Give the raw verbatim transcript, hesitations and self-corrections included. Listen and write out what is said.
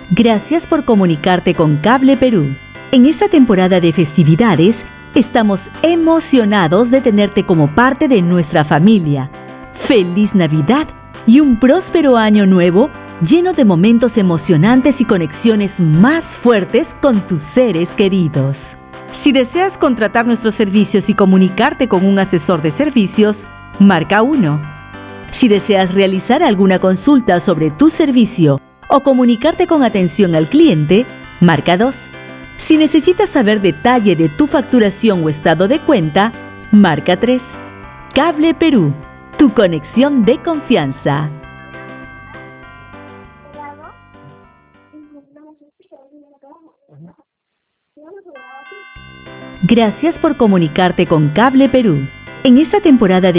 Gracias por comunicarte con Cable Perú. En esta temporada de festividades, estamos emocionados de tenerte como parte de nuestra familia. ¡Feliz Navidad y un próspero año nuevo lleno de momentos emocionantes y conexiones más fuertes con tus seres queridos! Si deseas contratar nuestros servicios y comunicarte con un asesor de servicios, marca uno. Si deseas realizar alguna consulta sobre tu servicio o comunicarte con atención al cliente, marca dos. Si necesitas saber detalle de tu facturación o estado de cuenta, marca tres. Cable Perú, tu conexión de confianza. Gracias por comunicarte con Cable Perú. En esta temporada de